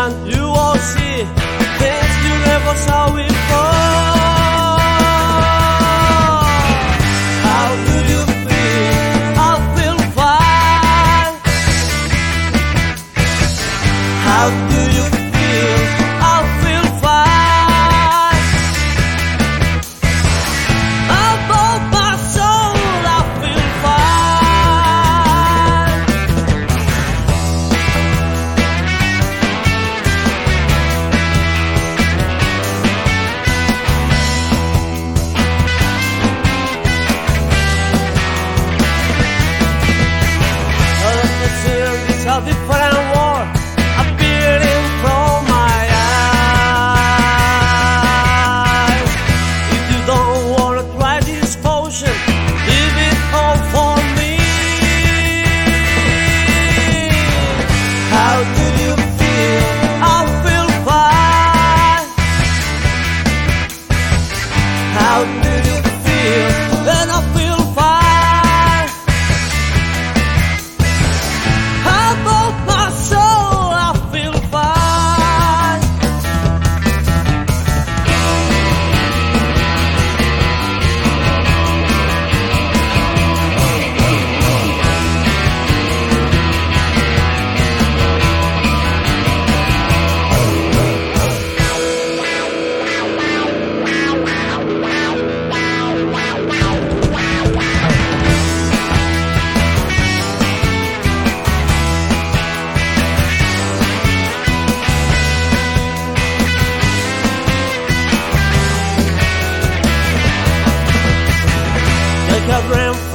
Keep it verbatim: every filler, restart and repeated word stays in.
and you will see things you never saw before. How do you feel? I feel fine. How do you feel? I feel fine. Above my soul, I feel fine. It's a different world appearing from my eyes. If you don't wanna try this potion, leave it all for me. How do you feel? I feel fine. How do you feel? Then I feel fine. Above my soul, I feel fine. Like a rain